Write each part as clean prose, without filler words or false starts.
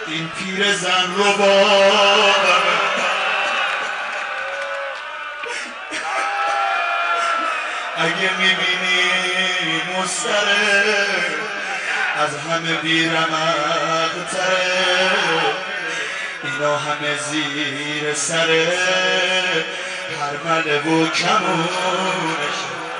این پیر زن رو بابمه اگه میبینی مستره از همه بیرمق‌تره اینا همه زیر سره هر مله و کمونش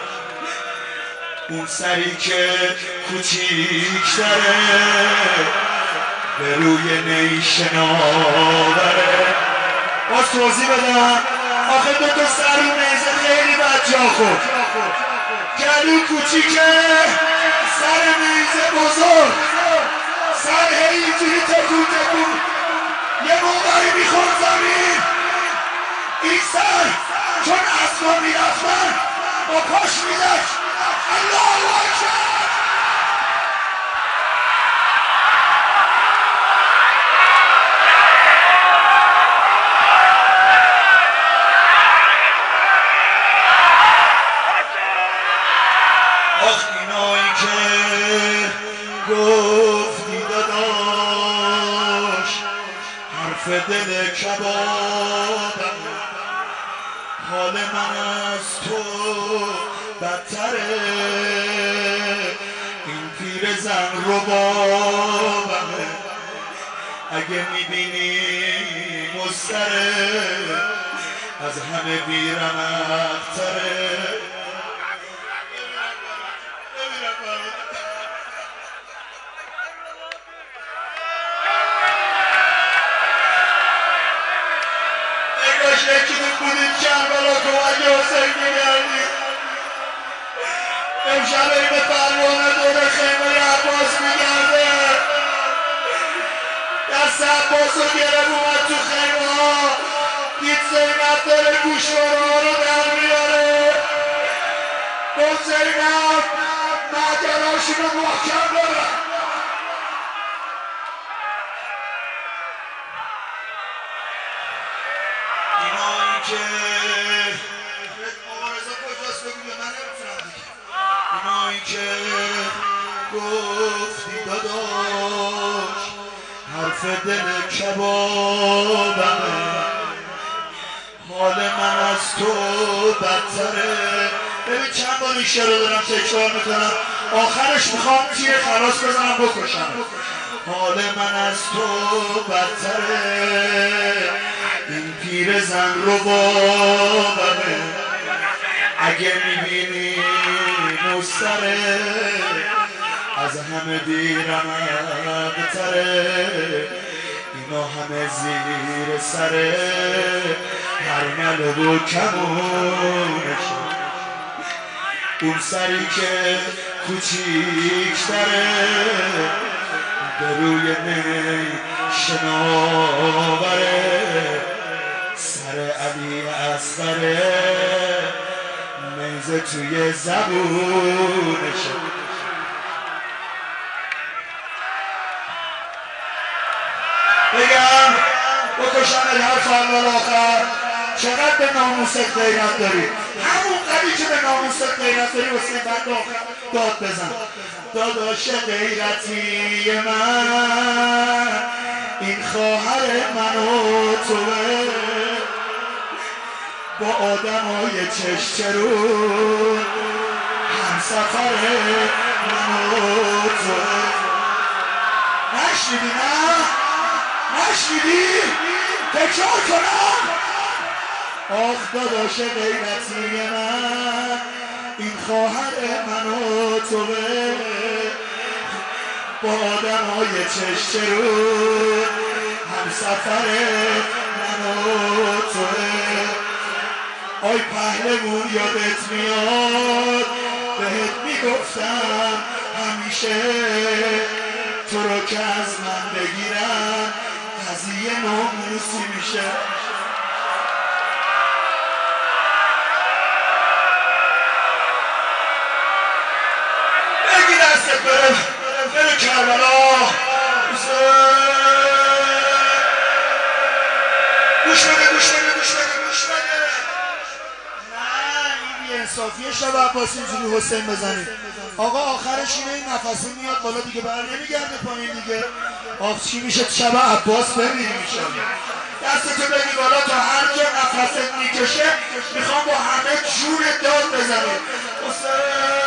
اون سری که کوچیک‌تره به روی نیشناوره باز توضیح بدم آخه دوتا سر و نیزه خیلی بد جا خورد گلو کوچیکه سر نیزه بزرگ سر هی اینجوری تکون تکون یه موقعی میخورد زمین این سر چون اسبا میرفتن با پاش میزد الله اکبر آخ اینایی که گفتی داداش حرف دل کبابم حال من از تو بدتره این پیر زن رو بابمه اگه میبینی مستره از همه بیرمق‌تره یکی بودید کربلا کمک حسین میگردید امشب این پروانه دور خیمه عباس میگرده دست عباس رو گرم اومد تو خیمه ها دید زینب داره گوشواره ها رو در میاره گفت زینب معجراشون رو محکم دارم که مبارزه کجاست بگو من نمیتونم دیگه اینایی که گفتی داداش حرف دل کبابمه حال من از تو بدتره ببین چند بار این شعر رو دارم تکرار میکنم آخرش میخوام تیر خلاص بزنم بکشم حال من از تو بدتره این پیر زن رو بابمه اگه میبینی مستره از همه بیرمق‌تره اینا همه زیر سره هر مله و کمونش اون سری که کوچیک‌تره به روی نی شناوره سر علی اصغره نیزه توی زبونشه بگم بکشم الحرف اول آخر چقدر به ناموست غیرت داری همون قدری که به ناموست غیرت داری واسه بند آخر داد بزن داداش غیرتی من این خواهر من و توه با آدمای چشترون هم سفر من و توه نشنیدی نه؟ نشنیدی؟ تکرار کنم آخ داداش غیرتی من این خواهر من و توه با آدم های چشترون هم سفر من و توه آی پهلوون یادت میاد بهت میگفتم همیشه تو رو که از من بگیرم قضیه ناموسی میشه بگی دستت بره کربلا گوش بده صافی شب عباسی اینجوری حسین بزنید آقا. آخرش اینه این نفسه میاد بالا دیگه، بر نمیگرده پایین دیگه. آخ چی میشه شب عباس ببینیم میشه. دستتو بگی بالا تا هر جا نفست میکشه میخوام با همه جون داد بزنید. حسین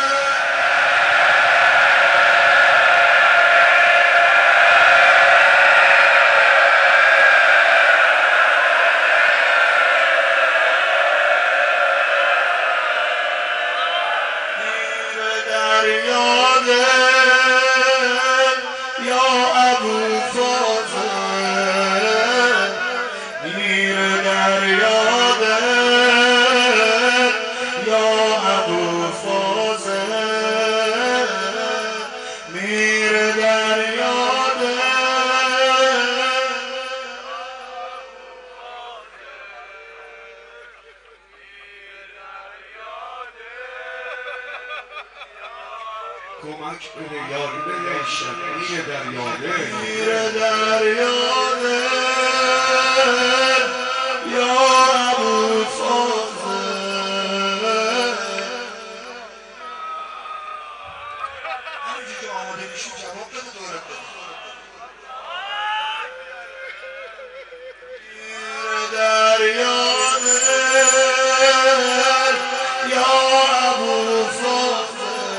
کمک بده یاری بده شبیه دریاده میر دریاده یا ابو فاضل. همینجور که آماده میشی جواب بده دورت بده. میر دریاده یا ابو فاضل.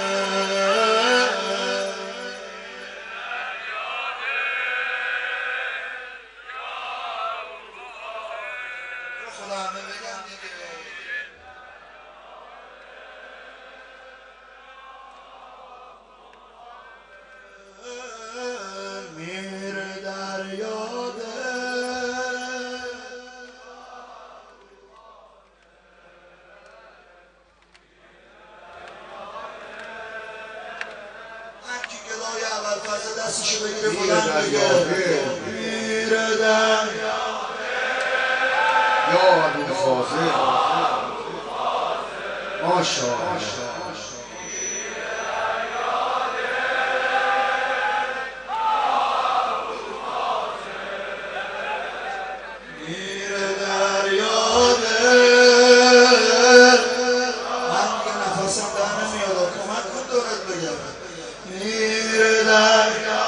دستشو بگیره بلند بگه میر دریا یا ابو فاضل ماشاءالله. میر دریاده من دیگه نفسم در نمیاد کمک کن دورت بگم. میر دریا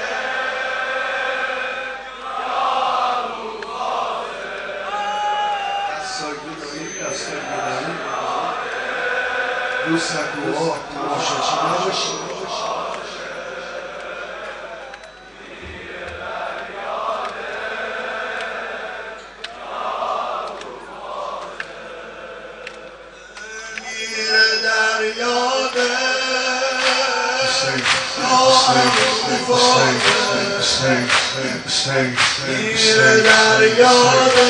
دوست دعا تماشاچی نباشی. میر دریاده میر دریاده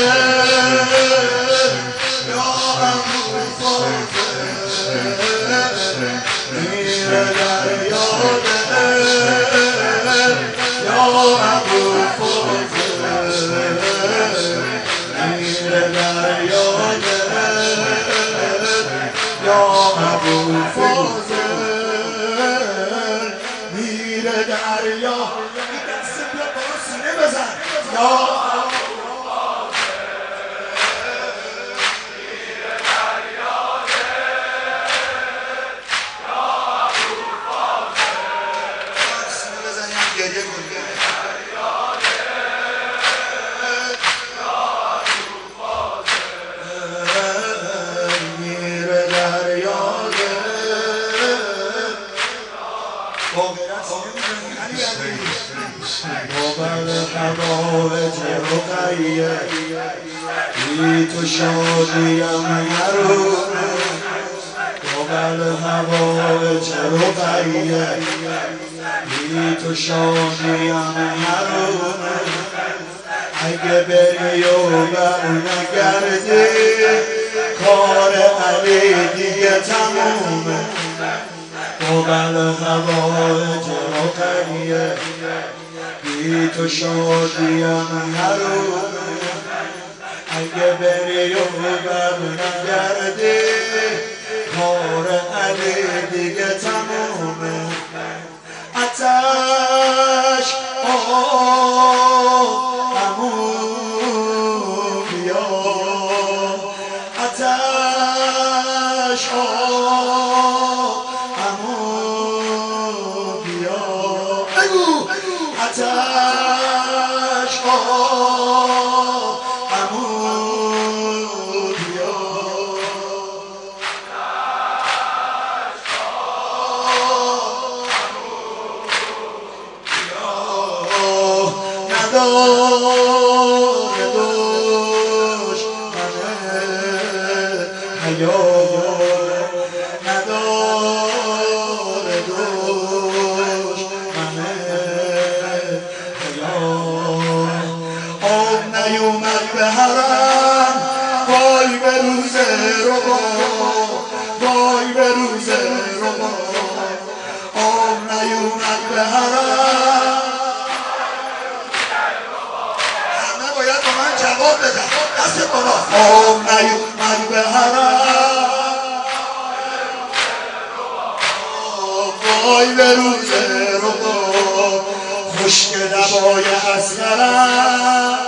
دریا دست بیا بالا سینه بزن یا سینه بزن یا گریه کن. بی تو شادیم حرومه قبل هوا چرا قریه بی تو شادیم حرومه اگه بری و بر نگردی کار علی دیگه تمومه قبل هوا چرا قریه بی تو شادیم حرومه اگه بری و بر نگردی کار علی دیگه تمومه. آتش عمو بیا آتش آتش آب عمود بیا نداره دشمن حیا نداره دشمن حیا آب نیومد به حرم وای به روز ربا وای به روز ربا آب نیومد به حرم همه باید با من جواب بدن دست بالا آب نیومد به حرم وای به روز ربا خشک لبای اصغرم